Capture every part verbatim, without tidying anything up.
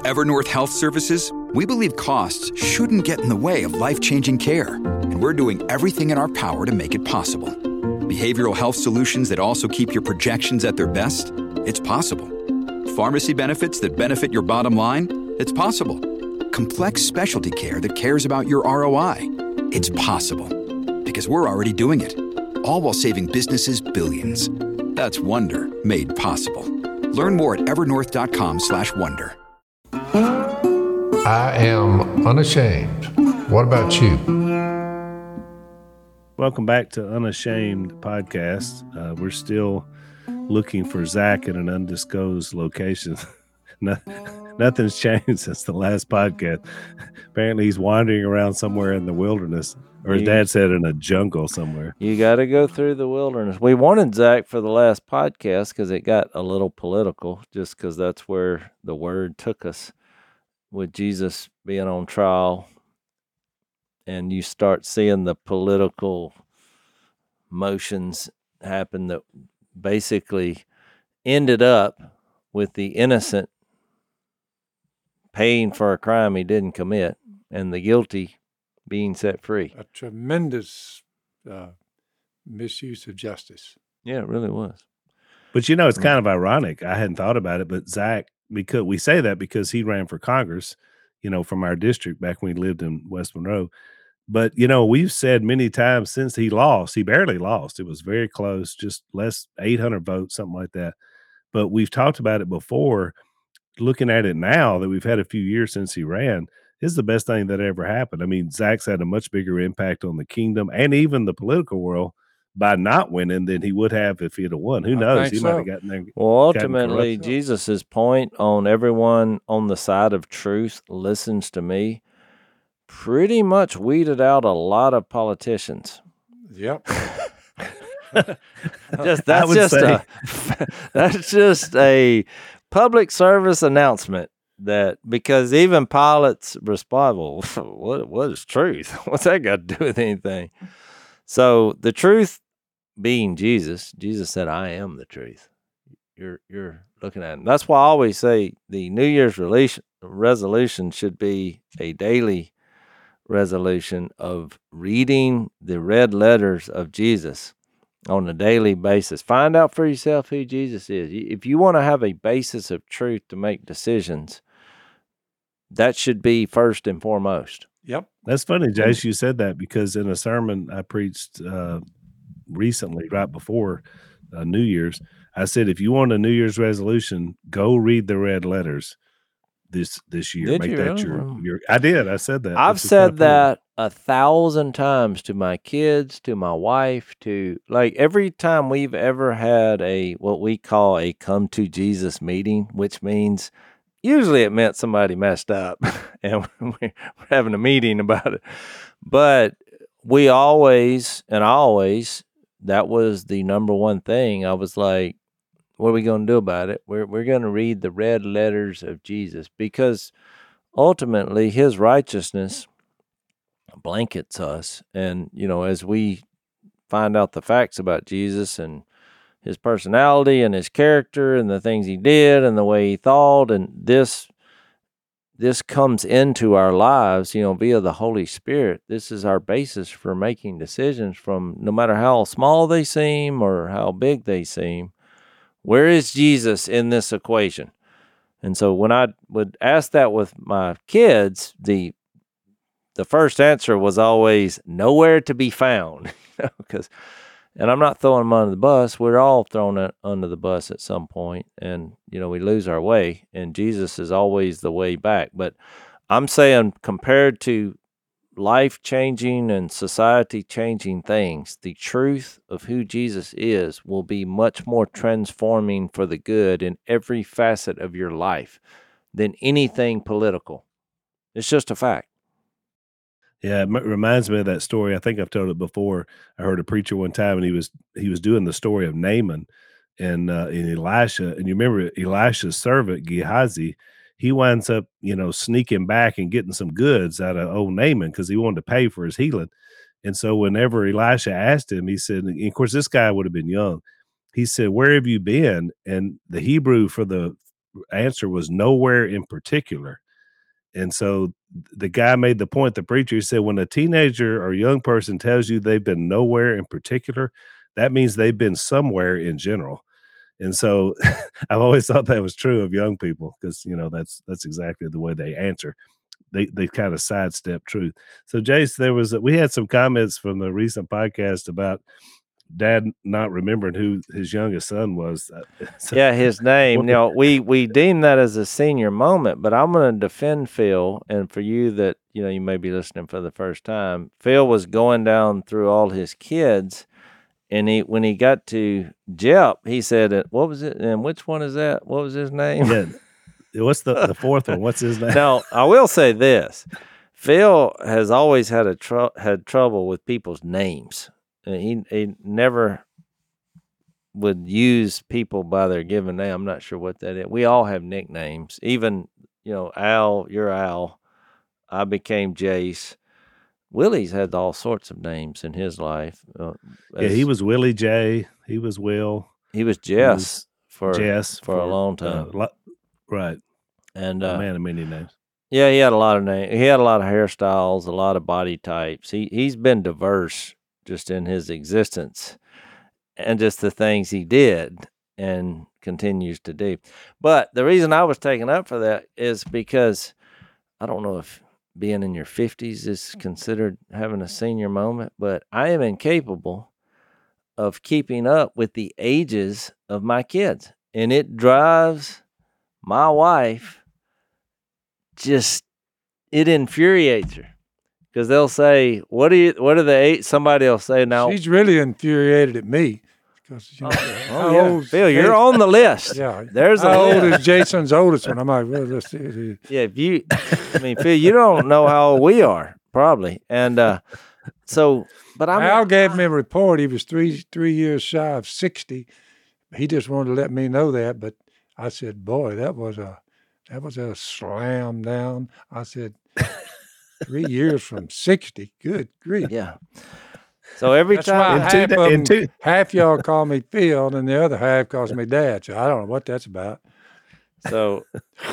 At Evernorth Health Services, we believe costs shouldn't get in the way of life-changing care, and we're doing everything in our power to make it possible. Behavioral health solutions that also keep your projections at their best? It's possible. Pharmacy benefits that benefit your bottom line? It's possible. Complex specialty care that cares about your R O I? It's possible. Because we're already doing it. All while saving businesses billions. That's Wonder made possible. Learn more at evernorth.com slash wonder. I am unashamed. What about you? Welcome back to Unashamed Podcast. Uh, we're still looking for Zach in an undisclosed location. no, nothing's changed since the last podcast. Apparently he's wandering around somewhere in the wilderness, or his you, dad said in a jungle somewhere. You got to go through the wilderness. We wanted Zach for the last podcast because it got a little political, just because that's where the word took us with Jesus being on trial. And you start seeing the political motions happen that basically ended up with the innocent paying for a crime he didn't commit and the guilty being set free. A tremendous uh, misuse of justice. Yeah, it really was. But, you know, it's kind of ironic. I hadn't thought about it, but Zach, because we say that because he ran for Congress, you know, from our district back when he lived in West Monroe. But, you know, we've said many times since he lost, he barely lost. It was very close, just less eight hundred votes, something like that. But we've talked about it before. Looking at it now that we've had a few years since he ran, this is the best thing that ever happened. I mean, Zach's had a much bigger impact on the kingdom and even the political world by not winning than he would have if he'd have won. Who knows? He so. might have gotten there. Well, ultimately, Jesus's point on everyone on the side of truth listens to me pretty much weeded out a lot of politicians. Yep. just that's just say. a that's just a public service announcement. That because even Pilate's response, well, what what is truth? What's that got to do with anything? So the truth being Jesus, Jesus said, "I am the truth." You're you're looking at him. That's why I always say the New Year's relation, resolution should be a daily resolution of reading the red letters of Jesus on a daily basis. Find out for yourself who Jesus is. If you want to have a basis of truth to make decisions, that should be first and foremost. Yep. That's funny, Jace, you said that because in a sermon I preached uh, recently, right before uh, New Year's, I said, if you want a New Year's resolution, go read the red letters this this year. Did Make you that really? your, your I did. I said that. I've This is said kinda that a thousand times to my kids, to my wife, to like every time we've ever had a what we call a come to Jesus meeting, which means usually it meant somebody messed up and we're having a meeting about it. But we always, and I always, that was the number one thing. I was like, what are we going to do about it? We're we're going to read the red letters of Jesus because ultimately his righteousness blankets us. And, you know, as we find out the facts about Jesus and his personality and his character and the things he did and the way he thought, and this this comes into our lives, you know, via the Holy Spirit. This is our basis for making decisions from no matter how small they seem or how big they seem. Where is Jesus in this equation? And so when I would ask that with my kids, the the first answer was always nowhere to be found. Because, and I'm not throwing them under the bus. We're all thrown under the bus at some point, and you know we lose our way. And Jesus is always the way back. But I'm saying compared to life-changing and society-changing things, the truth of who Jesus is will be much more transforming for the good in every facet of your life than anything political. It's just a fact. Yeah, it m- reminds me of that story. I think I've told it before. I heard a preacher one time, and he was he was doing the story of Naaman and uh, and Elisha. And you remember Elisha's servant Gehazi. He winds up, you know, sneaking back and getting some goods out of old Naaman because he wanted to pay for his healing. And so whenever Elisha asked him, he said, and of course, this guy would have been young. He said, "Where have you been?" And the Hebrew for the answer was nowhere in particular. And so the guy made the point, the preacher, he said, when a teenager or young person tells you they've been nowhere in particular, that means they've been somewhere in general. And so I've always thought that was true of young people because, you know, that's that's exactly the way they answer. They they kind of sidestep truth. So, Jace, there was a, we had some comments from the recent podcast about Dad not remembering who his youngest son was. So, yeah, his name. You know, we we deem that as a senior moment, but I'm going to defend Phil. And for you that, you know, you may be listening for the first time, Phil was going down through all his kids, and he when he got to Jep, he said, "What was it? And which one is that? What was his name?" Yeah. What's the, the fourth one? What's his name? Now, I will say this: Phil has always had a tr- had trouble with people's names. He he never would use people by their given name. I'm not sure what that is. We all have nicknames. Even, you know, Al, you're Al. I became Jace. Willie's had all sorts of names in his life. Uh, yeah, he was Willie J. He was Will. He was Jess was for Jess for, for a long time. Uh, lo- right. And uh, a man of many names. Yeah, he had a lot of names. He had a lot of hairstyles, a lot of body types. He he's been diverse just in his existence and just the things he did and continues to do. But the reason I was taken up for that is because I don't know if being in your fifties is considered having a senior moment, but I am incapable of keeping up with the ages of my kids. And it drives my wife just, it infuriates her. Because they'll say, "What do you? What are the eight?" Somebody will say, "Now she's really infuriated at me." Because you know, oh, oh yeah, old, Phil, you're Jason, on the list. Yeah, there's how a old list. is Jason's oldest one? I'm like, well, let's see. Yeah, if you, I mean, Phil, you don't know how old we are, probably, and uh, so, but I'm. Al gave me a report. He was three three years shy of sixty. He just wanted to let me know that, but I said, "Boy, that was a that was a slam down." I said. Three years from sixty. Good grief. Yeah. So every That's time why half, of them, two. half y'all call me Phil and the other half calls me Dad. So I don't know what that's about. So,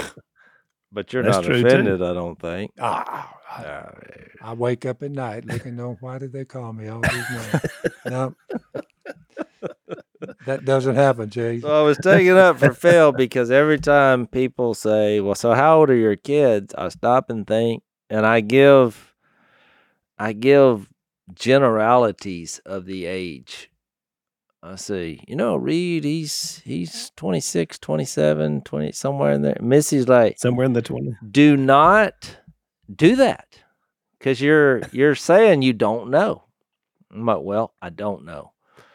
but you're that's not offended, too. I don't think. Ah, I, I wake up at night looking on why did they call me all these names? No. That doesn't happen, Jay. So I was taking up for Phil because every time people say, "Well, so how old are your kids?" I stop and think. And I give, I give generalities of the age. I say, you know, Reed, he's he's twenty-six, twenty-seven, twenty, somewhere in there. Missy's like, somewhere in the twenties. Do not do that because you're you're saying you don't know. I'm like, well, I don't know.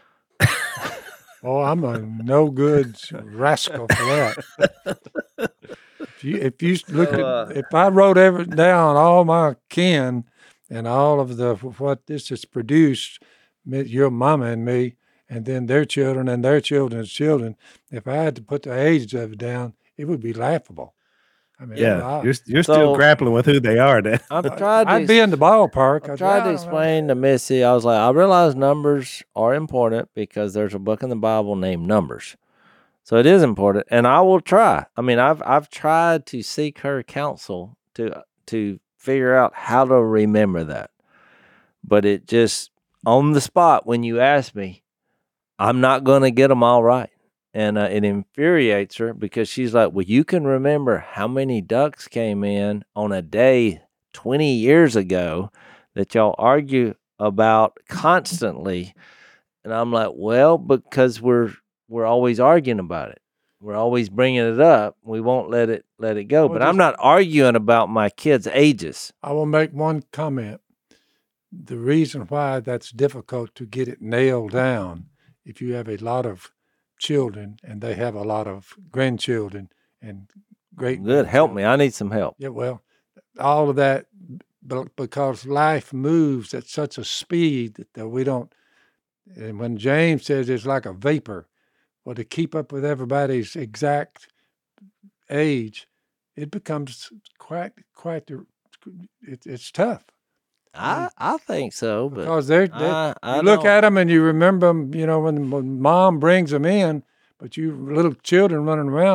Oh, I'm a no good rascal for that. If you if you look So, uh, at if I wrote every down all my kin and all of the what this has produced, your mama and me, and then their children and their children's children, if I had to put the ages of it down, it would be laughable. I mean, yeah, I, you're you're so, still grappling with who they are. Now. I've tried. I'd to, be in the ballpark. I tried to explain to Missy. I was like, I realize numbers are important because there's a book in the Bible named Numbers. So it is important, and I will try. I mean, I've I've tried to seek her counsel to to figure out how to remember that, but it just on the spot when you ask me, I'm not going to get them all right, and uh, it infuriates her because she's like, "Well, you can remember how many ducks came in on a day twenty years ago that y'all argue about constantly," and I'm like, "Well, because we're." We're always arguing about it. We're always bringing it up. We won't let it let it go. Well, but just, I'm not arguing about my kids' ages. I will make one comment. The reason why that's difficult to get it nailed down, if you have a lot of children and they have a lot of grandchildren and great Good, help me. I need some help. Yeah, well, all of that, because life moves at such a speed that we don't. And when James says it's like a vapor. Well, to keep up with everybody's exact age, it becomes quite, quite, it, it's tough. I, I think so. But because they're, they're I, I you look don't. at them and you remember them, you know, when, when mom brings them in, but you little children running around,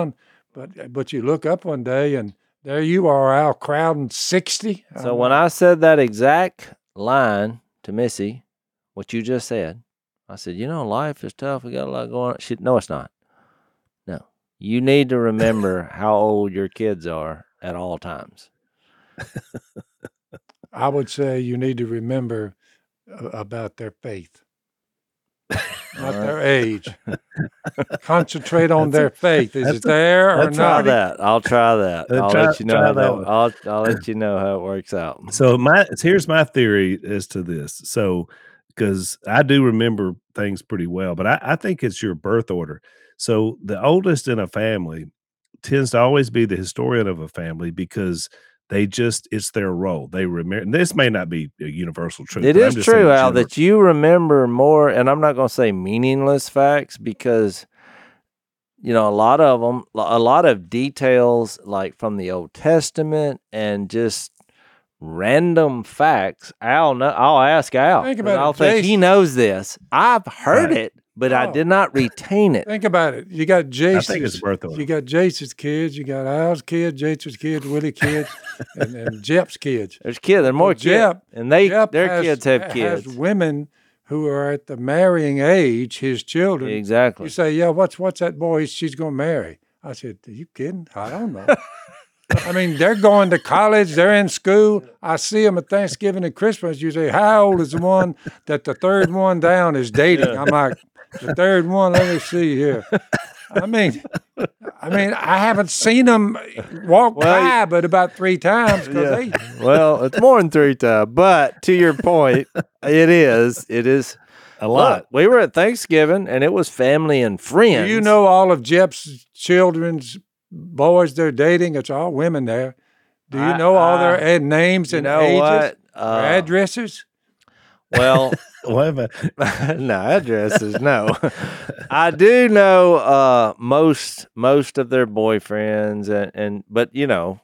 But but you look up one day and there you are out crowding sixty. So when I said that exact line to Missy, what you just said, I said, you know, life is tough. We got a lot going on. She, no, it's not. No. You need to remember how old your kids are at all times. I would say you need to remember uh, about their faith, not their age. Concentrate on their faith. Is it there or that's not? Try that. I'll try that. Uh, I'll try- let you know try how that that. one. I'll I'll let you know how it works out. So my here's my theory as to this. So because I do remember things pretty well, but I, I think it's your birth order. So the oldest in a family tends to always be the historian of a family because they just it's their role. They remember. This may not be a universal truth. It but I'm is just saying true, Al, general- that you remember more, and I'm not going to say meaningless facts because, you know, a lot of them, a lot of details like from the Old Testament and just random facts. Al, no, I'll ask Al. Think 'cause about it, I'll think he Jason. knows this. I've heard Right. it, but I Oh. did not retain it. Think about it. You got I think Jason's, it's birth order. you got Jason's kids, you got Al's kids, Jason's kids, Willie kids, and, and Jep's kids. There's kids. There are more Well, kids, Jep- and they Jep their has- kids have has kids. women who are at the marrying age, his children. Exactly. You say, yeah, what's what's that boy she's going to marry? I said, are you kidding? I don't know. I mean, they're going to college. They're in school. I see them at Thanksgiving and Christmas. You say, how old is the one that the third one down is dating? I'm like, the third one, let me see here. I mean, I mean, I haven't seen them walk Well, by but about three times. 'Cause Yeah. they, Well, it's more than three times, but to your point, it is. It is a lot. Look, we were at Thanksgiving, and it was family and friends. do you know all of Jep's children's boys they're dating? It's all women there. Do you I- know all I- their ad- names You and know ages, what? their Uh, addresses? well, What about no addresses. No, I do know uh, most most of their boyfriends, and, and but you know,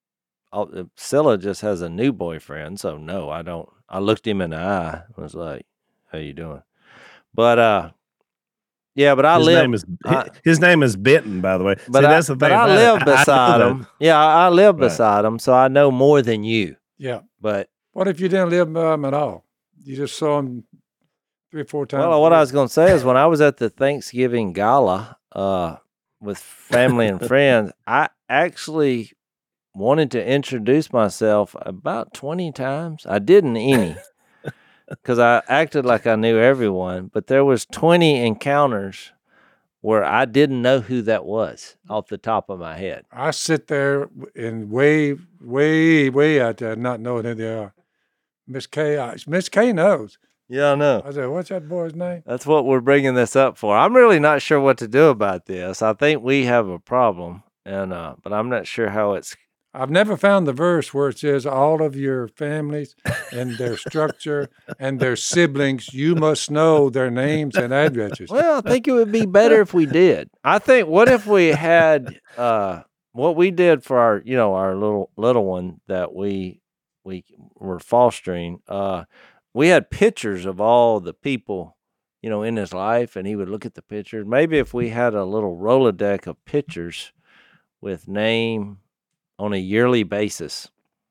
I'll, Scylla just has a new boyfriend, so no, I don't. I looked him in the eye. I was like, "How you doing?" But uh, yeah, but I his live. name is I- his name is Benton, by the way. But See, I, that's the thing. but I about it. live I know beside that. him. Yeah, I, I live Right. beside him, so I know more than you. Yeah. But What if you didn't live by them at all? You just saw them three or four times. well, a what I year. was going to say is when I was at the Thanksgiving gala uh, with family and friends, I actually wanted to introduce myself about twenty times. I didn't any because I acted like I knew everyone, but there was twenty encounters where I didn't know who that was off the top of my head. I sit there and way, way, way out there, not knowing who they are. Miss K, I- Miss K knows. Yeah, I know. I said, "What's that boy's name?" That's what we're bringing this up for. I'm really not sure what to do about this. I think we have a problem, and uh, but I'm not sure how it's. I've never found the verse where it says all of your families and their structure and their siblings, you must know their names and addresses. Well, I think it would be better if we did. I think. What if we had uh, what we did for our, you know, our little little one that we we were fostering? Uh, we had pictures of all the people, you know, in his life, and he would look at the pictures. Maybe if we had a little Rolodeck of pictures with name on a yearly basis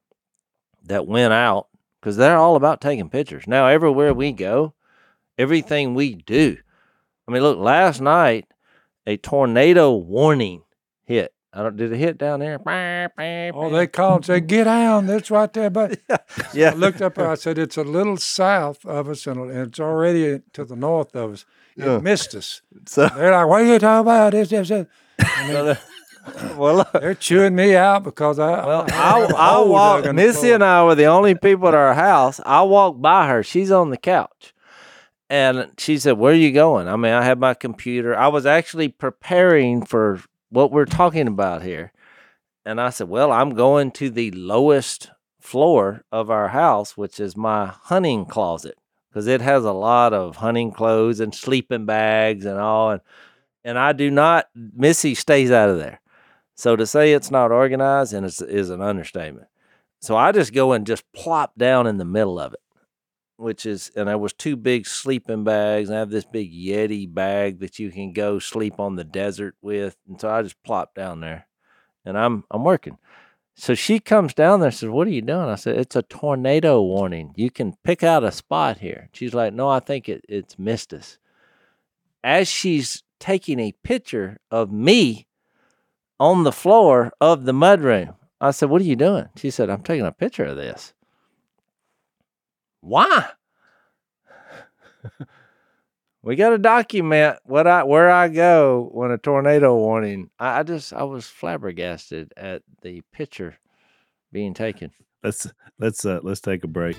that went out, because they're all about taking pictures. Now, everywhere we go, everything we do. I mean, look, last night, a tornado warning hit. I don't, did it hit down there? Oh, they called and said, "Get down. That's right there." But Yeah. I looked up, I said, "It's a little south of us, and it's already to the north of us. It Yeah. missed us." So, They're like, "What are you talking about? This, this, this." I mean, well, look, they're chewing me out because I. well, I, I, have a I hole walked, dug in the Missy floor. and I were the only people at our house. I walked by her. She's on the couch. And she said, "Where are you going?" I mean, I had my computer. I was actually preparing for what we're talking about here. And I said, "Well, I'm going to the lowest floor of our house, which is my hunting closet, because it has a lot of hunting clothes and sleeping bags and all. And, and I do not, Missy stays out of there. So to say it's not organized and it's, is an understatement. So I just go and just plop down in the middle of it. which is, and there was two big sleeping bags. And I have this big Yeti bag that you can go sleep on the desert with. And so I just plopped down there and I'm, I'm working. So she comes down there and says, "What are you doing?" I said, "It's a tornado warning. You can pick out a spot here." She's like, "No, I think it, it's missed us." As she's taking a picture of me on the floor of the mudroom, I said, "What are you doing?" She said, "I'm taking a picture of this." Why? We got to document what I where I go when a tornado warning. I, I just I was flabbergasted at the picture being taken. Let's let's uh, let's take a break.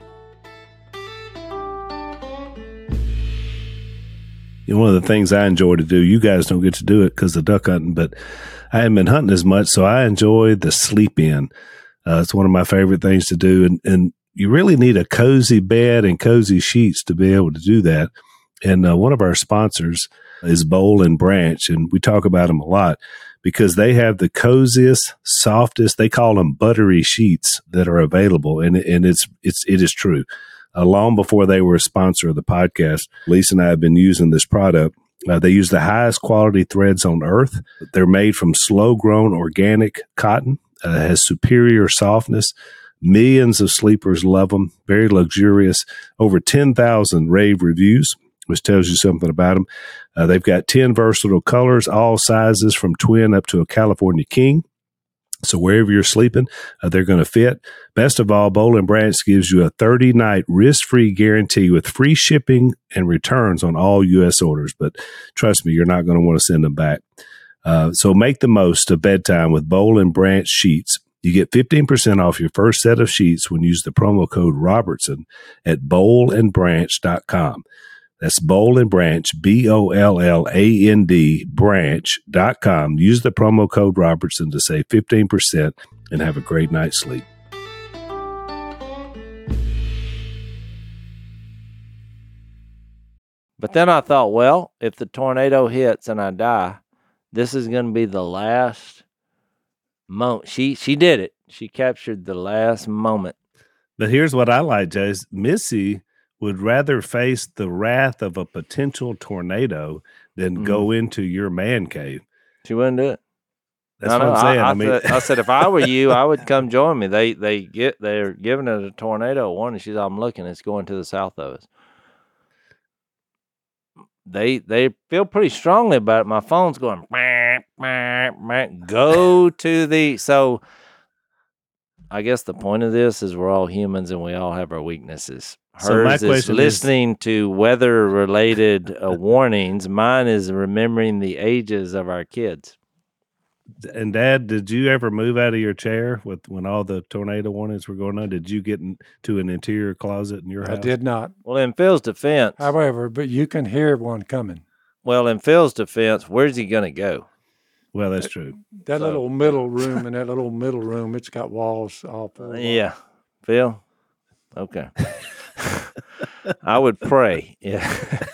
You know, one of the things I enjoy to do, you guys don't get to do it because of duck hunting, but I haven't been hunting as much, so I enjoy the sleep in. Uh, it's one of my favorite things to do, and and you really need a cozy bed and cozy sheets to be able to do that. And uh, one of our sponsors is Boll and Branch, and we talk about them a lot because they have the coziest, softest, they call them buttery sheets that are available. And, and it's, it's, it is true. Uh, long before they were a sponsor of the podcast, Lisa and I have been using this product. Uh, they use the highest quality threads on earth. They're made from slow grown organic cotton, uh, has superior softness. Millions of sleepers love them. Very luxurious. Over ten thousand rave reviews, which tells you something about them. Uh, they've got ten versatile colors, all sizes from twin up to a California king. So wherever you're sleeping, uh, they're going to fit. Best of all, Boll and Branch gives you a thirty-night risk-free guarantee with free shipping and returns on all U S orders. But trust me, you're not going to want to send them back. Uh, so make the most of bedtime with Boll and Branch sheets. You get fifteen percent off your first set of sheets when you use the promo code Robertson at boll and branch dot com. That's Boll and Branch, B O L L A N D, branch dot com. Use the promo code Robertson to save fifteen percent and have a great night's sleep. But then I thought, well, if the tornado hits and I die, this is going to be the last moment. She, she did it. She captured the last moment. But here's what I like, Jace. Missy would rather face the wrath of a potential tornado than mm. go into your man cave. She wouldn't do it. That's I what know. I'm saying. I, I, I mean, said, I said if I were you, I would come join me. They they get they're giving it a tornado warning. She's, I'm looking. It's going to the south of us. They they feel pretty strongly about it. My phone's going. Meh, meh, meh. Go to the so. I guess the point of this is we're all humans and we all have our weaknesses. Hers so is listening is, to weather-related uh, warnings. Mine is remembering the ages of our kids. And Dad, did you ever move out of your chair with when all the tornado warnings were going on? Did you get into an interior closet in your house? I did not. Well, in Phil's defense. However, but you can hear one coming. Well, in Phil's defense, where's he going to go? Well, that's true. That, that so. little middle room, in that little middle room, it's got walls all four. Yeah. Phil? Okay. I would pray. Yeah.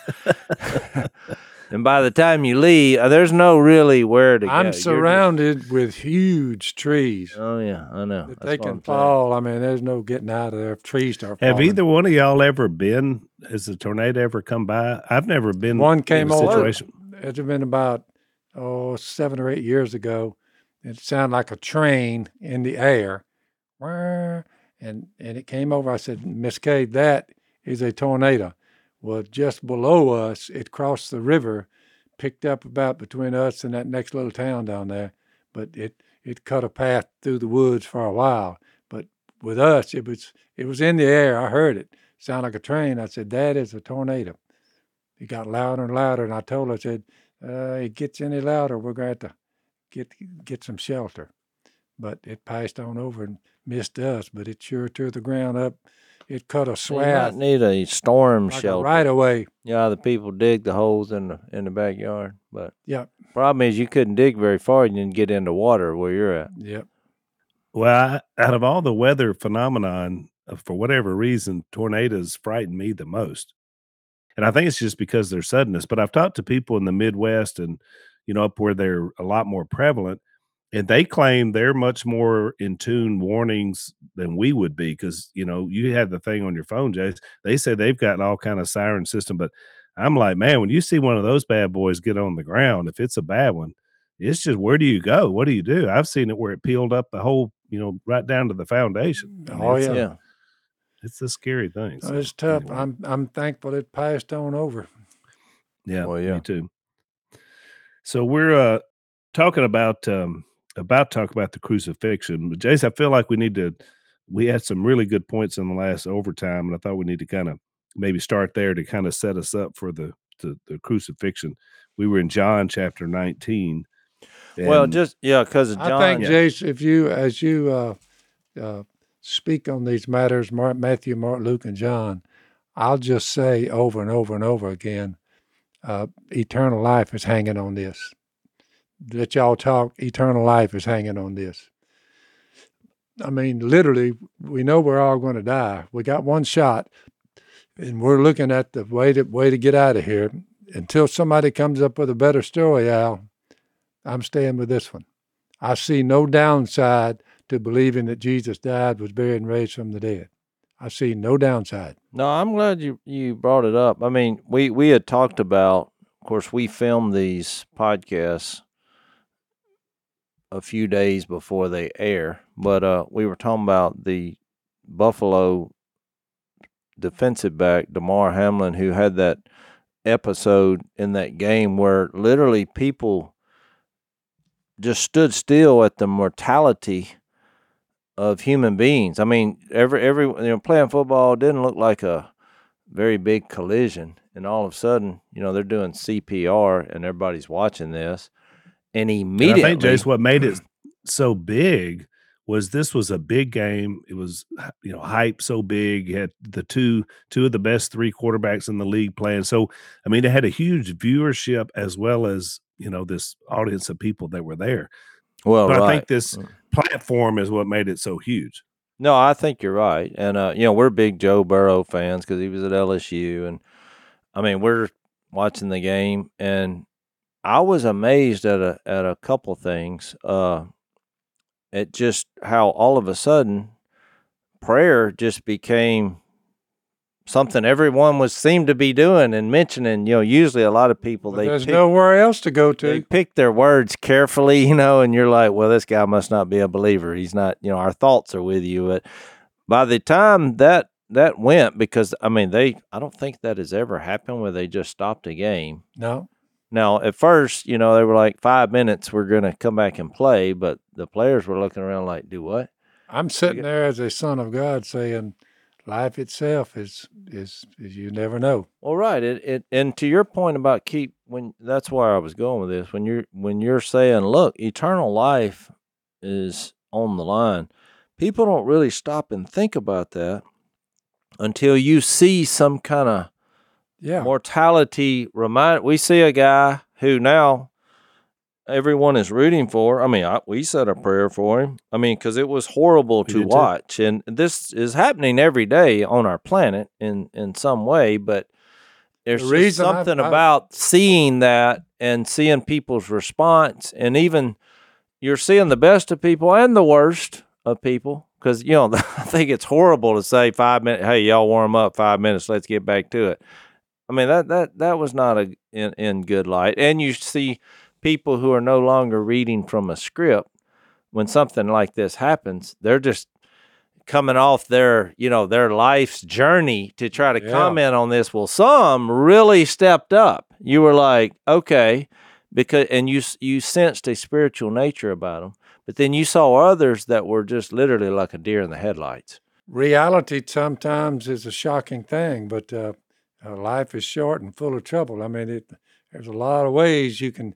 And by the time you leave, uh, there's no really where to I'm go. I'm surrounded just... with huge trees. Oh, yeah, I know. That they can fall. I mean, there's no getting out of there if trees start falling. Have either one of y'all ever been, has a tornado ever come by? I've never been one came in a situation. Over. It's been about, oh, seven or eight years ago. It sounded like a train in the air. And, and it came over. I said, Miss Kay, that is a tornado. Well, just below us, it crossed the river, picked up about between us and that next little town down there, but it, it cut a path through the woods for a while. But with us, it was it was in the air. I heard it. Sound like a train. I said, that is a tornado. It got louder and louder, and I told her, I said, uh, it gets any louder, we're going to have to get, get some shelter. But it passed on over and missed us, but it sure tore the ground up. It cut a swath. You might need a storm like shelter. Right away. Yeah, the people dig the holes in the in the backyard. But yeah, problem is you couldn't dig very far and you didn't get into water where you're at. Yep. Well, I, out of all the weather phenomenon, for whatever reason, tornadoes frighten me the most. And I think it's just because of their suddenness. But I've talked to people in the Midwest and, you know, up where they're a lot more prevalent. And they claim they're much more in tune warnings than we would be because, you know, you have the thing on your phone, Jace. They say they've got all kind of siren system, but I'm like, man, when you see one of those bad boys get on the ground, if it's a bad one, it's just where do you go? What do you do? I've seen it where it peeled up the whole, you know, right down to the foundation. I mean, Oh it's yeah, a, Yeah. it's a scary thing. Oh, So, it's tough. anyway. I'm I'm thankful it passed on over. Yeah, Well, yeah. me too. So we're uh talking about um about talk about the crucifixion. But Jace, I feel like we need to we had some really good points in the last overtime, and I thought we need to kind of maybe start there to kind of set us up for the the, the crucifixion. We were in John chapter nineteen. Well, and- just yeah, because of I John. think, Yeah. Jace, if you as you uh, uh, speak on these matters, Mark, Matthew, Mark, Luke, and John, I'll just say over and over and over again, uh, eternal life is hanging on this. That y'all talk, eternal life is hanging on this. I mean, literally, we know we're all going to die. We got one shot, and we're looking at the way to way to get out of here. Until somebody comes up with a better story, Al, I'm staying with this one. I see no downside to believing that Jesus died, was buried, and raised from the dead. I see no downside. No, I'm glad you, you brought it up. I mean, we, we had talked about, of course, we filmed these podcasts a few days before they air, but uh, we were talking about the Buffalo defensive back, Damar Hamlin, who had that episode in that game where literally people just stood still at the mortality of human beings. I mean, every every you know playing football didn't look like a very big collision, and all of a sudden, you know, they're doing C P R and everybody's watching this, and immediately, And I think, Jace, what made it so big was this was a big game. It was, you know, hype so big. You had the two two of the best three quarterbacks in the league playing. So, I mean, it had a huge viewership as well as, you know, this audience of people that were there. well, But right. I think this platform is what made it so huge. No, I think you're right, and uh, you know, we're big Joe Burrow fans because he was at L S U, and I mean, we're watching the game, and I was amazed at a at a couple things. Uh, at just how all of a sudden prayer just became something everyone was seemed to be doing and mentioning. You know, usually a lot of people Well, they there's pick, nowhere else to go they to. pick their words carefully, you know, and you're like, well, this guy must not be a believer. He's not. You know, our thoughts are with you, but by the time that that went, because I mean, they I don't think that has ever happened where they just stopped a game. No. Now, at first, you know, they were like five minutes, we're going to come back and play, but the players were looking around like, do what? I'm sitting there as a son of God saying, life itself is, is, is you never know. Well, right. It, it, and to your point about keep, when that's where I was going with this, when you're, when you're saying, look, eternal life is on the line, people don't really stop and think about that until you see some kind of Yeah. mortality remind. We see a guy who now everyone is rooting for. I mean, I, we said a prayer for him. I mean, because it was horrible to did too. watch, and this is happening every day on our planet in in some way. But there's The just reason I- something I- about seeing that and seeing people's response, and even you're seeing the best of people and the worst of people. Because, you know, I think it's horrible to say five minutes, hey, y'all warm up five minutes, let's get back to it. I mean, that that that was not a in, in good light. And you see people who are no longer reading from a script. When something like this happens, they're just coming off their, you know, their life's journey to try to Yeah. comment on this. Well, some really stepped up. You were like, okay, because and you you sensed a spiritual nature about them. But then you saw others that were just literally like a deer in the headlights. Reality sometimes is a shocking thing, but uh, uh, life is short and full of trouble. I mean, it, there's a lot of ways you can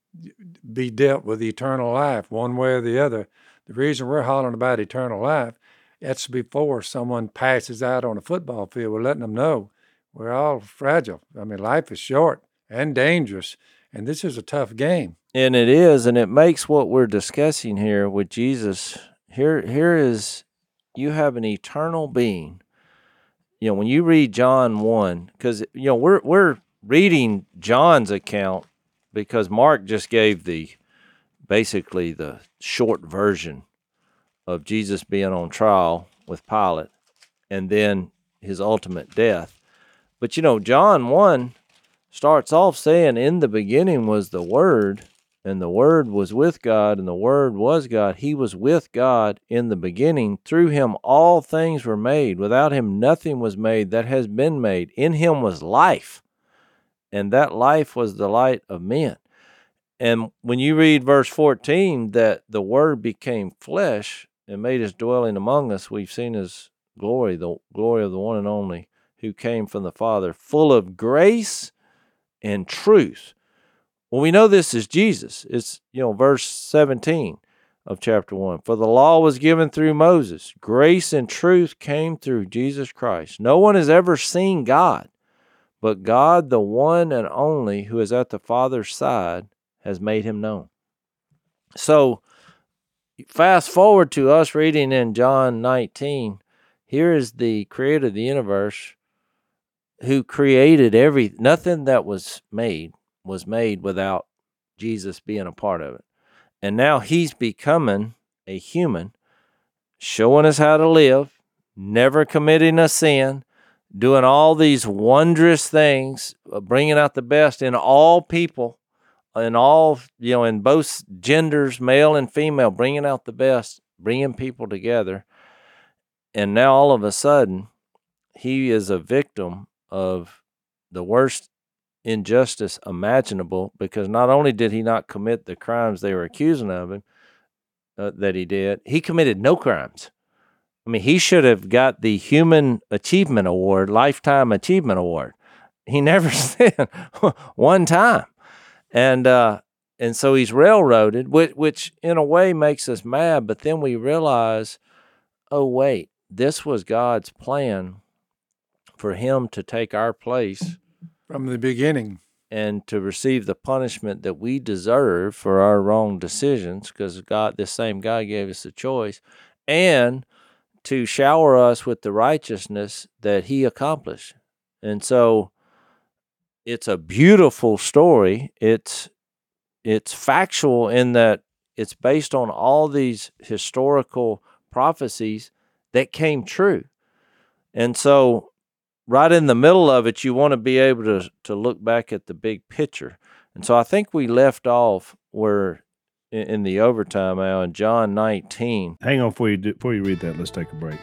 be dealt with eternal life, one way or the other. The reason we're hollering about eternal life, that's before someone passes out on a football field. We're letting them know we're all fragile. I mean, life is short and dangerous, and this is a tough game. And it is, and it makes what we're discussing here with Jesus. Here, here is you have an eternal being. You know, when you read John one, because you know we're we're reading John's account because Mark just gave the basically the short version of Jesus being on trial with Pilate and then his ultimate death. But, you know, John one starts off saying, in the beginning was the Word, and the Word was with God, and the Word was God. He was with God in the beginning. Through him all things were made. Without him nothing was made that has been made. In him was life, and that life was the light of men. And when you read verse fourteen, that the Word became flesh and made his dwelling among us, we've seen his glory, the glory of the one and only who came from the Father, full of grace and truth. Well, we know this is Jesus. It's, you know, verse seventeen of chapter one. For the law was given through Moses. Grace and truth came through Jesus Christ. No one has ever seen God, but God, the one and only who is at the Father's side, has made him known. So fast forward to us reading in John nineteen. Here is the creator of the universe who created every, nothing that was made was made without Jesus being a part of it. And now he's becoming a human, showing us how to live, never committing a sin, doing all these wondrous things, bringing out the best in all people, in all, you know, in both genders, male and female, bringing out the best, bringing people together. And now all of a sudden, he is a victim of the worst injustice imaginable, because not only did he not commit the crimes they were accusing of him, uh, that he did, he committed no crimes. I mean, he should have got the Human Achievement Award, Lifetime Achievement Award. He never sinned one time. And uh, and so he's railroaded, which, which in a way makes us mad, but then we realize, oh, wait, this was God's plan for him to take our place from the beginning and to receive the punishment that we deserve for our wrong decisions, because God, this same God gave us a choice, and to shower us with the righteousness that he accomplished. And so it's a beautiful story. It's it's factual in that it's based on all these historical prophecies that came true. And so right in the middle of it, you want to be able to, to look back at the big picture. And so I think we left off where in, in the overtime, Al, in John nineteen. Hang on before you do, before you read that. Let's take a break.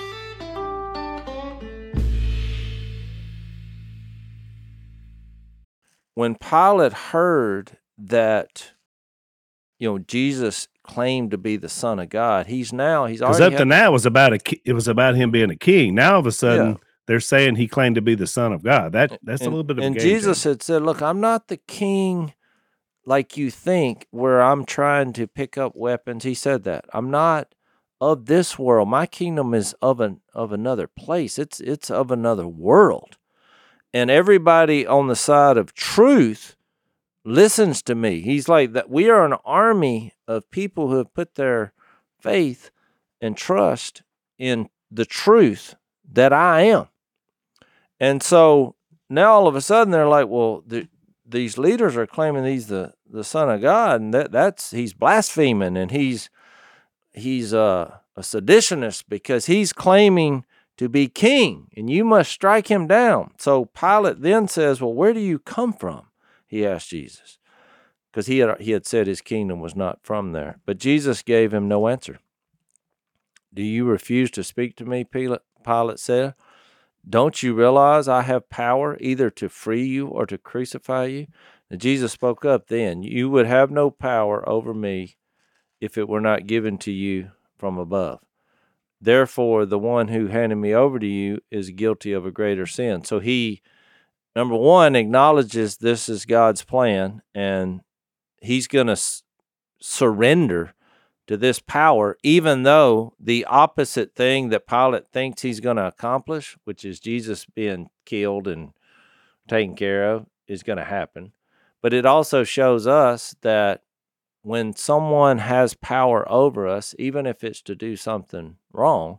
When Pilate heard that, you know, Jesus claimed to be the Son of God, he's now he's already because up to had, now it was about a it was about him being a king. Now all of a sudden. Yeah. They're saying he claimed to be the Son of God. That that's and, a little bit of and a game Jesus changer. had said, look, I'm not the king like you think, where I'm trying to pick up weapons. He said that. I'm not of this world. My kingdom is of an of another place. It's it's of another world. And everybody on the side of truth listens to me. He's like that. We are an army of people who have put their faith and trust in the truth that I am. And so now all of a sudden they're like, well, the, these leaders are claiming he's the, the Son of God, and that that's he's blaspheming, and he's he's a, a seditionist because he's claiming to be king, and you must strike him down. So Pilate then says, well, where do you come from? He asked Jesus, because he had, he had said his kingdom was not from there. But Jesus gave him no answer. Do you refuse to speak to me? Pilate, Pilate said. Don't you realize I have power either to free you or to crucify you? And Jesus spoke up then. You would have no power over me if it were not given to you from above. Therefore, the one who handed me over to you is guilty of a greater sin. So he, number one, acknowledges this is God's plan, and he's going to s- surrender to this power, even though the opposite thing that Pilate thinks he's going to accomplish, which is Jesus being killed and taken care of, is going to happen. But it also shows us that when someone has power over us, even if it's to do something wrong,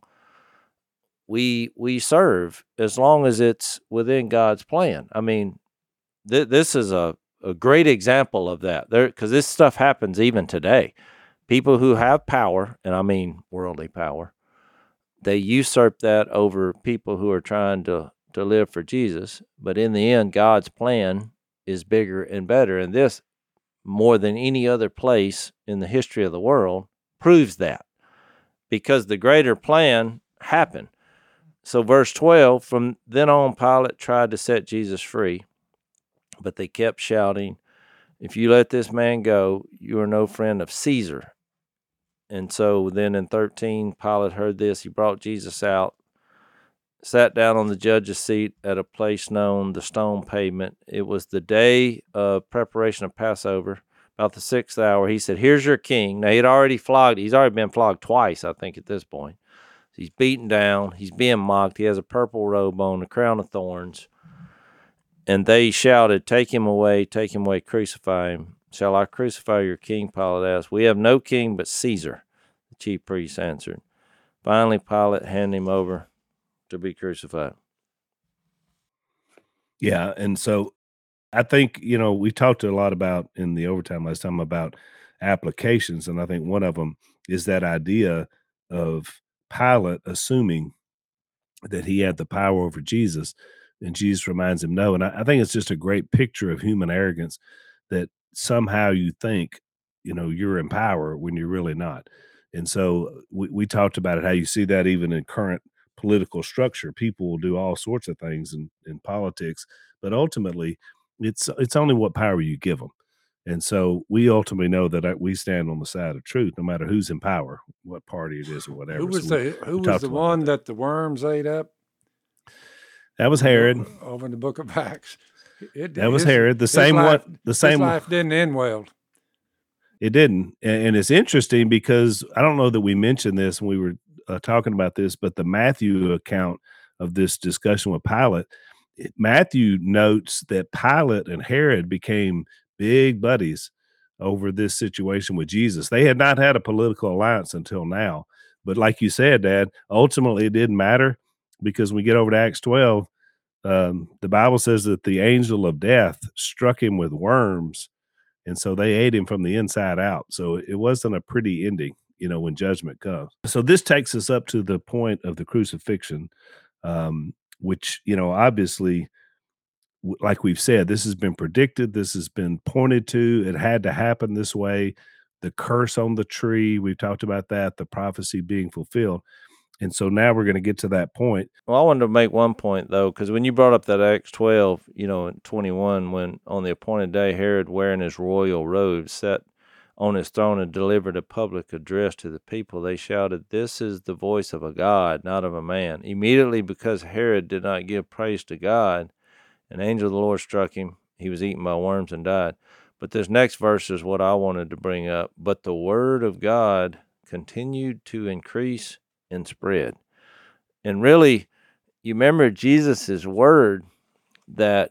we we serve as long as it's within God's plan. I mean, th- this is a a great example of that. There, because this stuff happens even today. People who have power, and I mean worldly power, they usurp that over people who are trying to, to live for Jesus. But in the end, God's plan is bigger and better. And this, more than any other place in the history of the world, proves that. Because the greater plan happened. So verse twelve, from then on, Pilate tried to set Jesus free, but they kept shouting, "If you let this man go, you are no friend of Caesar." And so then in thirteen, Pilate heard this. He brought Jesus out, sat down on the judge's seat at a place known the Stone Pavement. It was the day of preparation of Passover, about the sixth hour. He said, "Here's your king." Now, he'd already flogged. He's already been flogged twice, I think, at this point. He's beaten down. He's being mocked. He has a purple robe on, a crown of thorns. And they shouted, "Take him away, take him away, crucify him." "Shall I crucify your king?" Pilate asked. "We have no king but Caesar," the chief priests answered. Finally, Pilate handed him over to be crucified. Yeah, and so I think, you know, we talked a lot about in the overtime last time about applications, and I think one of them is that idea of Pilate assuming that he had the power over Jesus, and Jesus reminds him no. And I, I think it's just a great picture of human arrogance that somehow you think, you know, you're in power when you're really not. And so we, we talked about it, how you see that even in current political structure. People will do all sorts of things in, in politics, but ultimately it's it's only what power you give them. And so we ultimately know that uh, we stand on the side of truth, no matter who's in power, what party it is or whatever. Who was So we- the who we was talked the a lot about one that. that the worms ate up? That was Herod. Over in the Book of Acts. It, That was his- Herod. The his same life- one. The His same. life didn't end well. It didn't, and, and it's interesting because I don't know that we mentioned this when we were uh, talking about this, but the Matthew account of this discussion with Pilate, it- Matthew notes that Pilate and Herod became big buddies over this situation with Jesus. They had not had a political alliance until now, but like you said, Dad, ultimately it didn't matter because when we get over to Acts twelve, um, the Bible says that the angel of death struck him with worms. And so they ate him from the inside out. So it wasn't a pretty ending, you know, when judgment comes. So this takes us up to the point of the crucifixion, um, which, you know, obviously, w- like we've said, this has been predicted. This has been pointed to. It had to happen this way. The curse on the tree, we've talked about that, the prophecy being fulfilled. And so now we're going to get to that point. Well, I wanted to make one point, though, because when you brought up that Acts twelve, you know, in twenty-one, when on the appointed day, Herod, wearing his royal robes, sat on his throne and delivered a public address to the people, they shouted, "This is the voice of a God, not of a man." Immediately, because Herod did not give praise to God, an angel of the Lord struck him. He was eaten by worms and died. But this next verse is what I wanted to bring up. But the word of God continued to increase and spread. And really, you remember Jesus' word that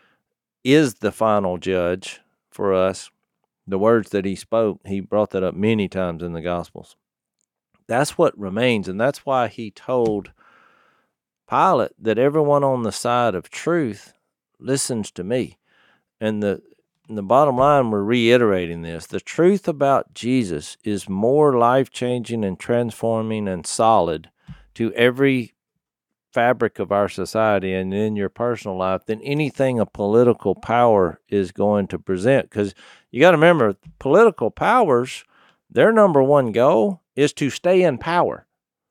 is the final judge for us, the words that he spoke, he brought that up many times in the Gospels. That's what remains, and that's why he told Pilate that everyone on the side of truth listens to me. And the and the bottom line, we're reiterating this. The truth about Jesus is more life-changing and transforming and solid to every fabric of our society and in your personal life than anything a political power is going to present. Because you got to remember, political powers, their number one goal is to stay in power.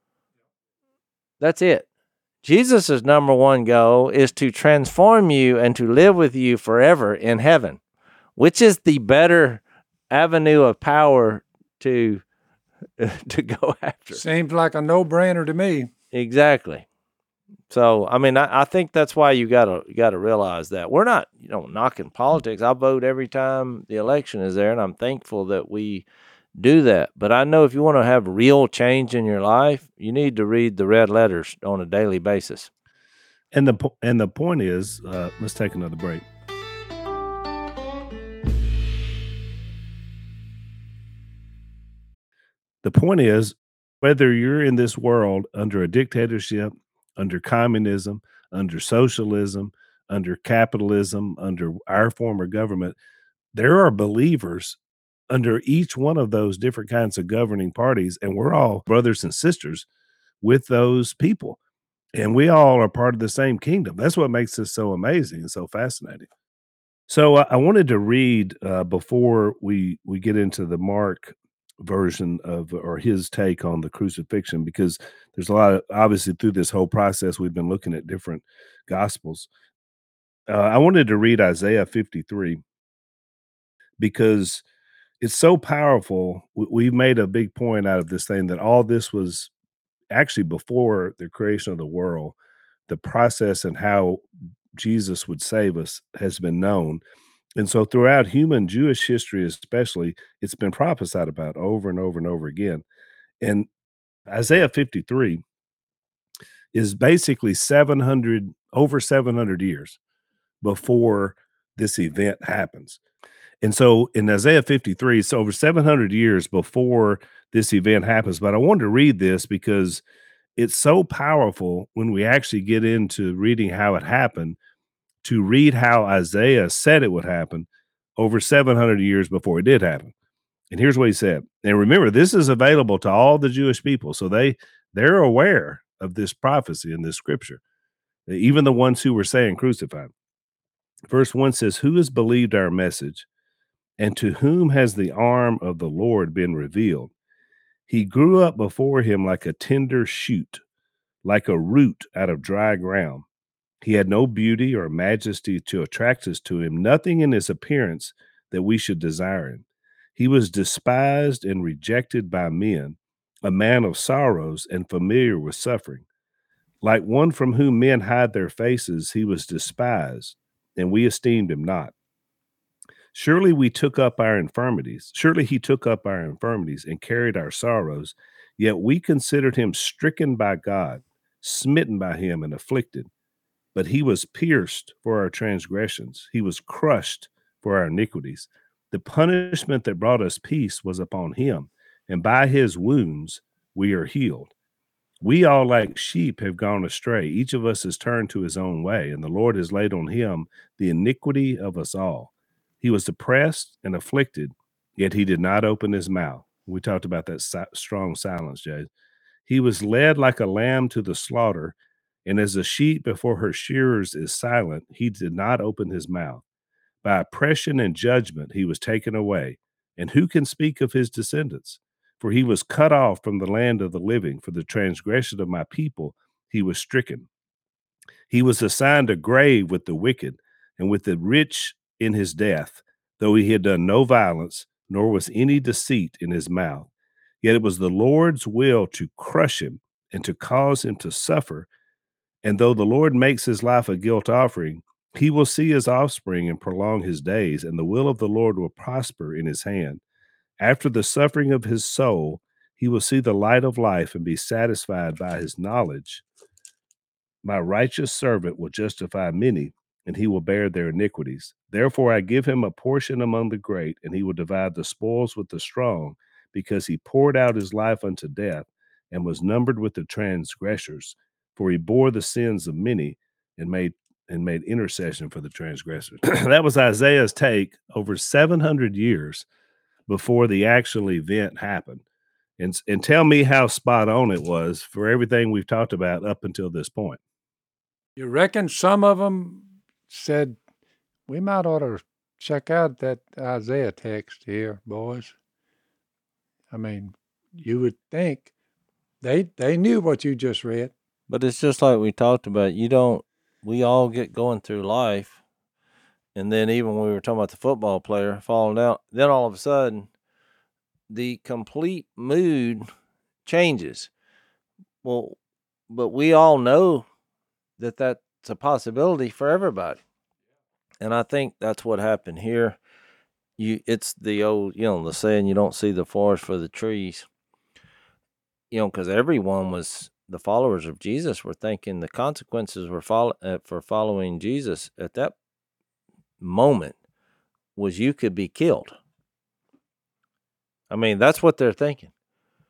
That's it. Jesus' number one goal is to transform you and to live with you forever in heaven, which is the better avenue of power to to go after. Seems like a no-brainer to me. Exactly. So, I mean, I, I think that's why you gotta you gotta realize that we're not, you know, knocking politics. I vote every time the election is there, and I'm thankful that we do that. But I know if you want to have real change in your life, you need to read the red letters on a daily basis. And the po- and the point is, uh, let's take another break. The point is, whether you're in this world under a dictatorship, under communism, under socialism, under capitalism, under our form of government, there are believers under each one of those different kinds of governing parties, and we're all brothers and sisters with those people. And we all are part of the same kingdom. That's what makes this so amazing and so fascinating. So I, I wanted to read uh, before we we get into the Mark version of or his take on the crucifixion, because there's a lot of, obviously through this whole process we've been looking at different gospels. Uh, I wanted to read Isaiah fifty-three because it's so powerful. We, we've made a big point out of this thing that all this was actually before the creation of the world. The process and how Jesus would save us has been known. And so throughout human Jewish history, especially, it's been prophesied about over and over and over again. And Isaiah fifty-three is basically seven hundred, over seven hundred years before this event happens. And so in Isaiah fifty-three, it's over seven hundred years before this event happens. But I wanted to read this because it's so powerful when we actually get into reading how it happened, to read how Isaiah said it would happen over seven hundred years before it did happen. And here's what he said. And remember, this is available to all the Jewish people. So they they're aware of this prophecy in this scripture, even the ones who were saying crucified. Verse one says, "Who has believed our message, and to whom has the arm of the Lord been revealed? He grew up before him like a tender shoot, like a root out of dry ground. He had no beauty or majesty to attract us to him, nothing in his appearance that we should desire him. He was despised and rejected by men, a man of sorrows and familiar with suffering. Like one from whom men hide their faces, he was despised, and we esteemed him not. Surely we took up our infirmities. Surely he took up our infirmities and carried our sorrows. Yet we considered him stricken by God, smitten by him and afflicted. But he was pierced for our transgressions. He was crushed for our iniquities. The punishment that brought us peace was upon him, and by his wounds we are healed. We all like sheep have gone astray. Each of us has turned to his own way, and the Lord has laid on him the iniquity of us all. He was oppressed and afflicted, yet he did not open his mouth." We talked about that si- strong silence, Jay. "He was led like a lamb to the slaughter, and as a sheep before her shearers is silent, he did not open his mouth. By oppression and judgment he was taken away. And who can speak of his descendants? For he was cut off from the land of the living. For the transgression of my people he was stricken. He was assigned a grave with the wicked, and with the rich in his death, though he had done no violence, nor was any deceit in his mouth. Yet it was the Lord's will to crush him and to cause him to suffer. And though the Lord makes his life a guilt offering, he will see his offspring and prolong his days, and the will of the Lord will prosper in his hand. After the suffering of his soul, he will see the light of life and be satisfied by his knowledge. My righteous servant will justify many, and he will bear their iniquities. Therefore I give him a portion among the great, and he will divide the spoils with the strong, because he poured out his life unto death, and was numbered with the transgressors. For he bore the sins of many, and made and made intercession for the transgressors." That was Isaiah's take over seven hundred years before the actual event happened. And, and tell me how spot on it was for everything we've talked about up until this point. You reckon some of them said, we might ought to check out that Isaiah text here, boys? I mean, you would think they they knew what you just read. But it's just like we talked about. You don't, we all get going through life. And then even when we were talking about the football player falling down, then all of a sudden the complete mood changes. Well, but we all know that that's a possibility for everybody. And I think that's what happened here. You, it's the old, you know, the saying, you don't see the forest for the trees. You know, because everyone was, the followers of Jesus were thinking the consequences were follow, uh, for following Jesus at that moment was you could be killed. I mean, that's what they're thinking.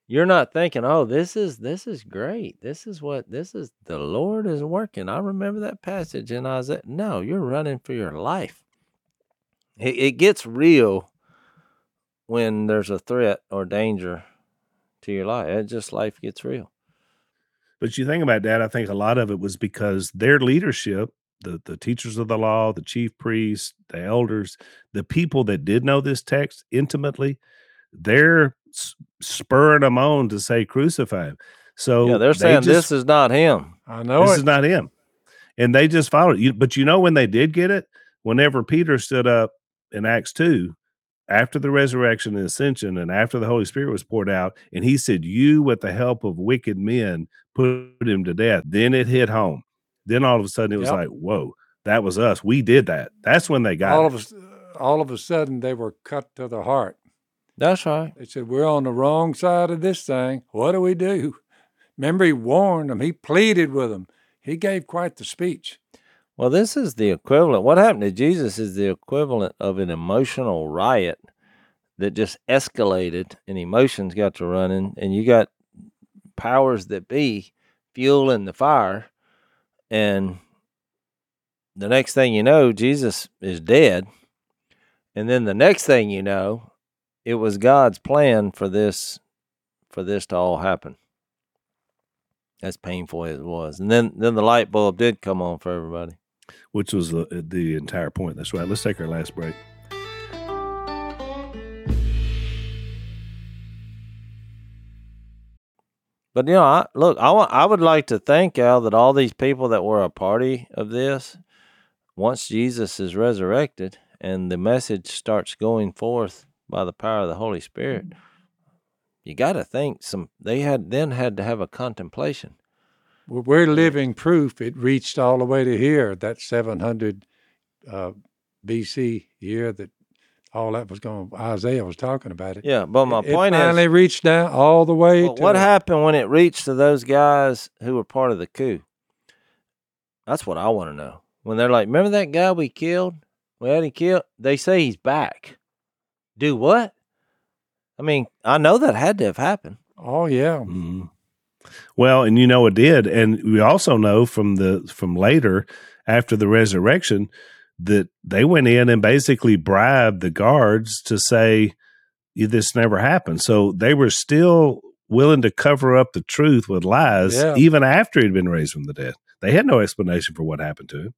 you're not thinking, "Oh, this is this is great. This is what this is the Lord is working." I remember that passage in Isaiah. No, you're running for your life. It, it gets real when there's a threat or danger to your life. It just life gets real. But you think about that, I think a lot of it was because their leadership, the the teachers of the law, the chief priests, the elders, the people that did know this text intimately, they're s- spurring them on to say crucify him. So Yeah, they're they saying just, this is not him. I know this it. is not him. And they just followed you. But you know when they did get it? Whenever Peter stood up in Acts two, after the resurrection and ascension, and after the Holy Spirit was poured out, and he said, "You, with the help of wicked men, put him to death." Then it hit home. Then all of a sudden it was Yep. like, whoa, that was us. We did that. That's when they got all it. of a, s- all of a sudden they were cut to the heart. That's right. They said, "We're on the wrong side of this thing. What do we do?" Remember, he warned them. He pleaded with them. He gave quite the speech. Well, this is the equivalent. What happened to Jesus is the equivalent of an emotional riot that just escalated and emotions got to running, and you got powers that be fueling the fire. And the next thing you know, Jesus is dead. And then the next thing you know, it was God's plan for this for this to all happen. As painful as it was. And then then the light bulb did come on for everybody. Which was the, the entire point. That's right. Let's take our last break. But, you know, I, look, I, want, I would like to think, Al, that all these people that were a party of this, once Jesus is resurrected and the message starts going forth by the power of the Holy Spirit, you got to think some. They had then had to have a contemplation. Well, we're living proof it reached all the way to here, that seven hundred uh, B C year that all that was going, Isaiah was talking about it. Yeah, but my it, point it finally is, reached down all the way well, to what happened when it reached to those guys who were part of the coup? That's what I want to know. When they're like, remember that guy we killed? We had him killed. They say he's back. Do what? I mean, I know that had to have happened. Oh yeah. Mm-hmm. Well, and you know it did, and we also know from the from later after the resurrection that they went in and basically bribed the guards to say this never happened. So they were still willing to cover up the truth with lies, Yeah. even after he'd been raised from the dead. They had no explanation for what happened to him.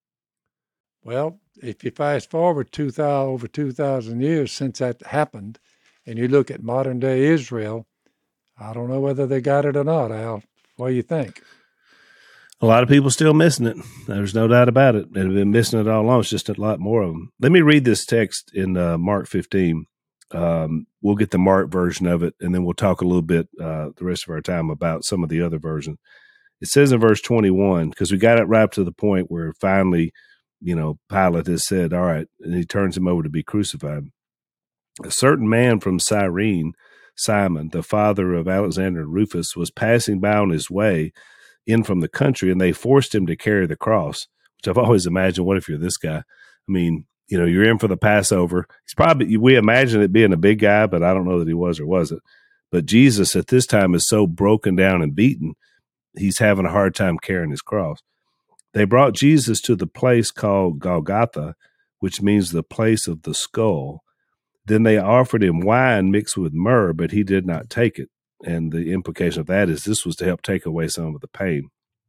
Well, if you fast forward two thousand over two thousand years since that happened, and you look at modern day Israel, I don't know whether they got it or not, Al. What do you think? A lot of people still missing it. There's no doubt about it. They've been missing it all along. It's just a lot more of them. Let me read this text in uh, Mark fifteen. Um, we'll get the Mark version of it, and then we'll talk a little bit uh, the rest of our time about some of the other versions. It says in verse twenty-one, because we got it right up to the point where finally, you know, Pilate has said, all right, and he turns him over to be crucified. A certain man from Cyrene, Simon, the father of Alexander and Rufus, was passing by on his way in from the country, and they forced him to carry the cross, which I've always imagined, what if you're this guy? I mean, you know, you're in for the Passover. He's probably, we imagine it being a big guy, but I don't know that he was or wasn't. But Jesus at this time is so broken down and beaten, he's having a hard time carrying his cross. They brought Jesus to the place called Golgotha, which means the place of the skull. Then they offered him wine mixed with myrrh, but he did not take it. And the implication of that is this was to help take away some of the pain.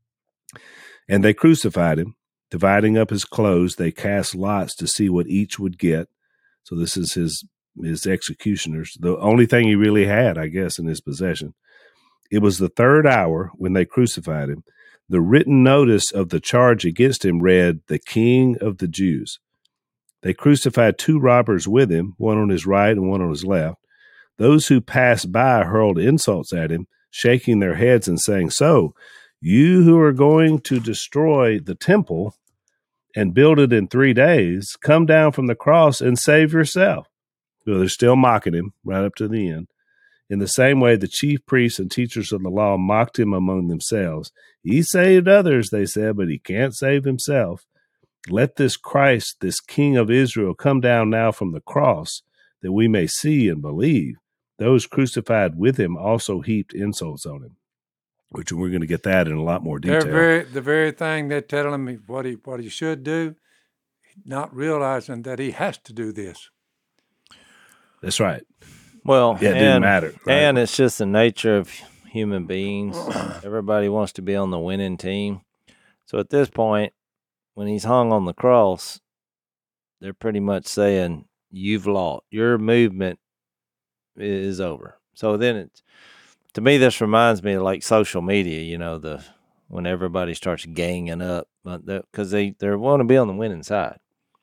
And they crucified him. Dividing up his clothes, they cast lots to see what each would get. So this is his his executioners, the only thing he really had, I guess, in his possession. It was the third hour when they crucified him. The written notice of the charge against him read, "The King of the Jews." They crucified two robbers with him, one on his right and one on his left. Those who passed by hurled insults at him, shaking their heads and saying, "So, you who are going to destroy the temple and build it in three days, come down from the cross and save yourself." So they're still mocking him right up to the end. In the same way, the chief priests and teachers of the law mocked him among themselves. "He saved others," they said, "but he can't save himself. Let this Christ, this King of Israel, come down now from the cross, that we may see and believe." those crucified with him also heaped insults on him, which we're going to get that in a lot more detail. They're very, the very thing they're telling me what he what he should do, not realizing that he has to do this. That's right. Well, yeah, it and, didn't matter. Right? And it's just the nature of human beings. Everybody wants to be on the winning team. So at this point, when he's hung on the cross, they're pretty much saying, you've lost. Your movement is over. So then it's, to me, this reminds me of like social media, you know, the when everybody starts ganging up because they, they want to be on the winning side.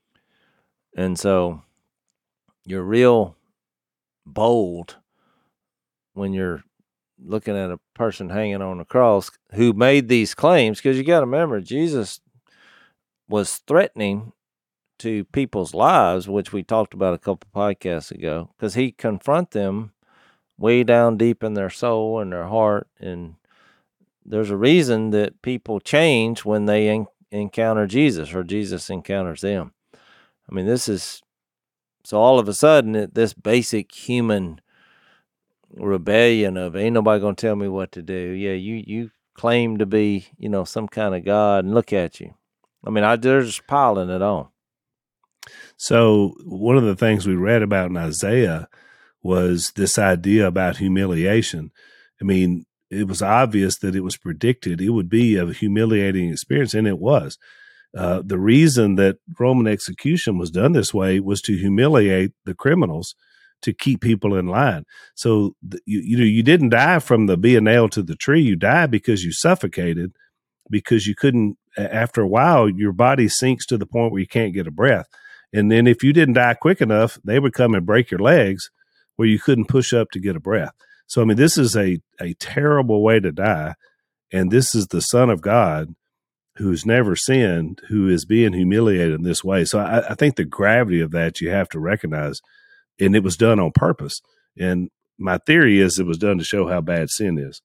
And so you're real bold when you're looking at a person hanging on the cross who made these claims, because you got to remember, Jesus was threatening to people's lives, which we talked about a couple podcasts ago, because he confront them way down deep in their soul and their heart. And there's a reason that people change when they en- encounter Jesus or Jesus encounters them. I mean, this is, so all of a sudden, it, this basic human rebellion of ain't nobody going to tell me what to do. Yeah, you, you claim to be, you know, some kind of God, and look at you. I mean, I, they're just piling it on. So one of the things we read about in Isaiah was this idea about humiliation. I mean, it was obvious that it was predicted it would be a humiliating experience, and it was. Uh, the reason that Roman execution was done this way was to humiliate the criminals, to keep people in line. So the, you you know you didn't die from the being nailed to the tree. You died because you suffocated, because you couldn't. After a while, your body sinks to the point where you can't get a breath. And then if you didn't die quick enough, they would come and break your legs where you couldn't push up to get a breath. So I mean, this is a a terrible way to die, and this is the Son of God, who's never sinned, who is being humiliated in this way. So I, I think the gravity of that you have to recognize, and it was done on purpose. And my theory is it was done to show how bad sin is.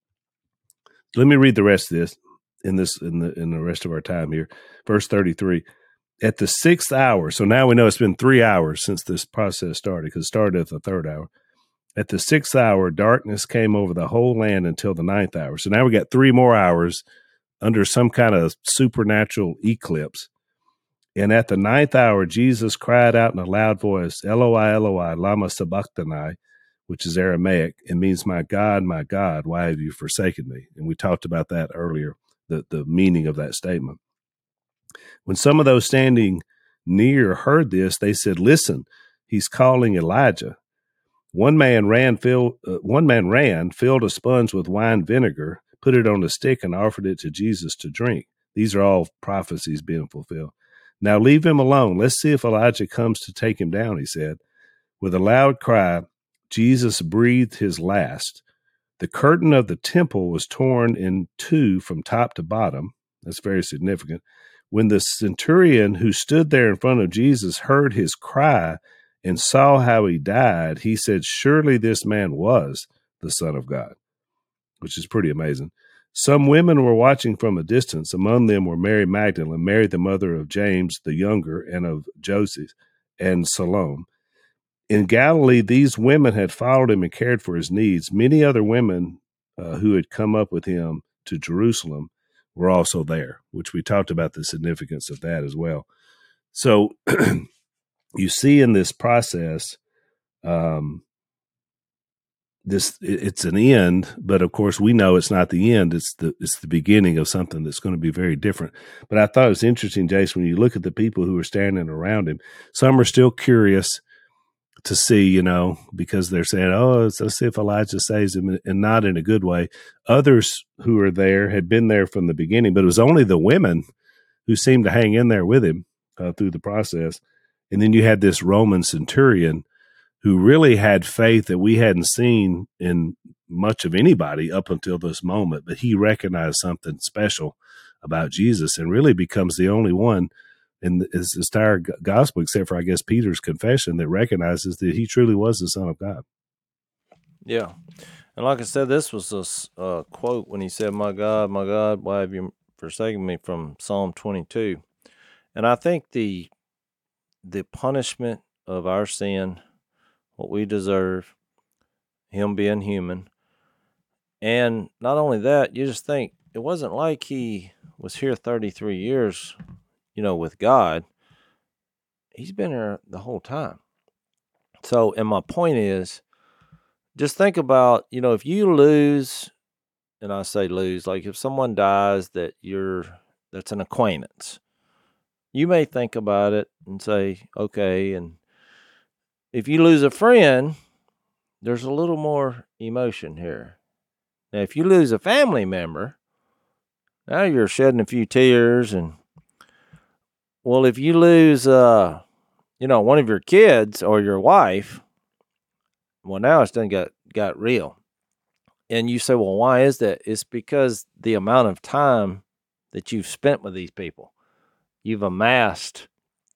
Let me read the rest of this in this in the in the rest of our time here. Verse thirty-three. At the sixth hour, so now we know it's been three hours since this process started, because it started at the third hour. At the sixth hour, darkness came over the whole land until the ninth hour. So now we got three more hours under some kind of supernatural eclipse. And at the ninth hour, Jesus cried out in a loud voice, Eloi, Eloi, lama sabachthani, which is Aramaic. It means, my God, my God, why have you forsaken me? And we talked about that earlier, the, the meaning of that statement. When some of those standing near heard this, they said, listen, he's calling Elijah. One man ran, filled, uh, one man ran, filled a sponge with wine vinegar, put it on a stick, and offered it to Jesus to drink. These are all prophecies being fulfilled. Now leave him alone. Let's see if Elijah comes to take him down, he said. With a loud cry, Jesus breathed his last. The curtain of the temple was torn in two from top to bottom. That's very significant. When the centurion who stood there in front of Jesus heard his cry and saw how he died, he said, surely this man was the Son of God, which is pretty amazing. Some women were watching from a distance. Among them were Mary Magdalene, Mary the mother of James the younger and of Joseph, and Salome. In Galilee, these women had followed him and cared for his needs. Many other women uh, who had come up with him to Jerusalem were also there, which we talked about the significance of that as well. So you see in this process, um, this it's an end, but of course we know it's not the end. It's the it's the beginning of something that's going to be very different. But I thought it was interesting, Jason, when you look at the people who are standing around him, some are still curious to see, you know, because they're saying, oh, let's, let's see if Elijah saves him, and not in a good way. Others who are there had been there from the beginning, but it was only the women who seemed to hang in there with him uh, through the process. And then you had this Roman centurion who really had faith that we hadn't seen in much of anybody up until this moment, but he recognized something special about Jesus and really becomes the only one in his entire gospel, except for, I guess, Peter's confession, that recognizes that he truly was the Son of God. Yeah. And like I said, this was a uh, quote when he said, my God, my God, why have you forsaken me, from Psalm twenty-two. And I think the the punishment of our sin, what we deserve, him being human. And not only that, you just think it wasn't like he was here thirty-three years, you know, with God. He's been here the whole time. So, and my point is, just think about, you know, if you lose, and I say lose, like if someone dies that you're, that's an acquaintance, you may think about it and say, okay. And if you lose a friend, there's a little more emotion here. Now, if you lose a family member, now you're shedding a few tears. And, well, if you lose, uh, you know, one of your kids or your wife, well, now it's done got, got real. And you say, well, why is that? It's because the amount of time that you've spent with these people. You've amassed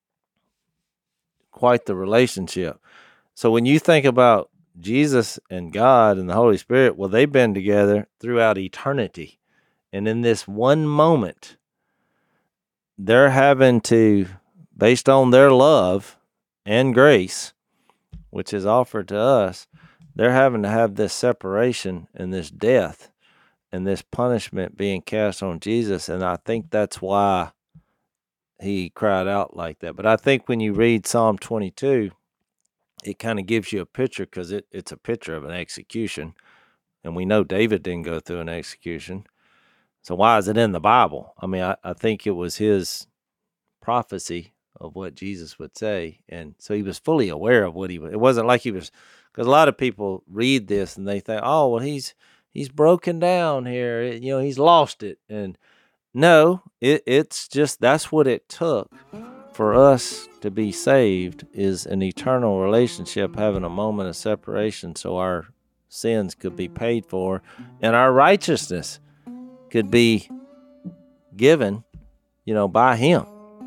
quite the relationship. So when you think about Jesus and God and the Holy Spirit, well, they've been together throughout eternity. And in this one moment, they're having to, based on their love and grace, which is offered to us, they're having to have this separation and this death and this punishment being cast on Jesus. And I think that's why he cried out like that. But I think when you read Psalm twenty-two, it kind of gives you a picture, because it, it's a picture of an execution. And we know David didn't go through an execution. So why is it in the Bible? I mean, I, I think it was his prophecy of what Jesus would say. And so he was fully aware of what he was. It wasn't like he was, because a lot of people read this and they think, oh, well, he's he's broken down here. It, you know, he's lost it. And no, it, it's just, that's what it took for us to be saved, is an eternal relationship, having a moment of separation so our sins could be paid for and our righteousness could be given, you know, by him.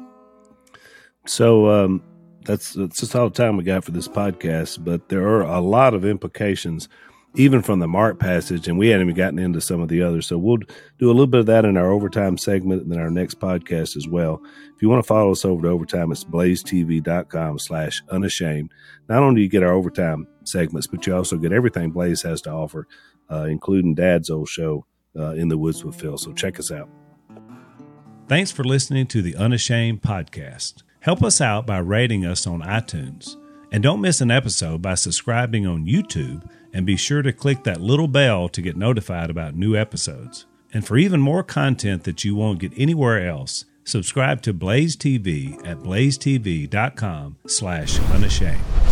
So um, that's, that's just all the time we got for this podcast, but there are a lot of implications even from the Mark passage, and we hadn't even gotten into some of the others. So we'll do a little bit of that in our Overtime segment and then our next podcast as well. If you want to follow us over to Overtime, it's blazetv.com slash unashamed. Not only do you get our Overtime segments, but you also get everything Blaze has to offer, uh, including Dad's old show, uh, In the Woods with Phil. So check us out. Thanks for listening to the Unashamed podcast. Help us out by rating us on iTunes. And don't miss an episode by subscribing on YouTube, and be sure to click that little bell to get notified about new episodes. And for even more content that you won't get anywhere else, subscribe to Blaze T V at blazetv.com slash unashamed.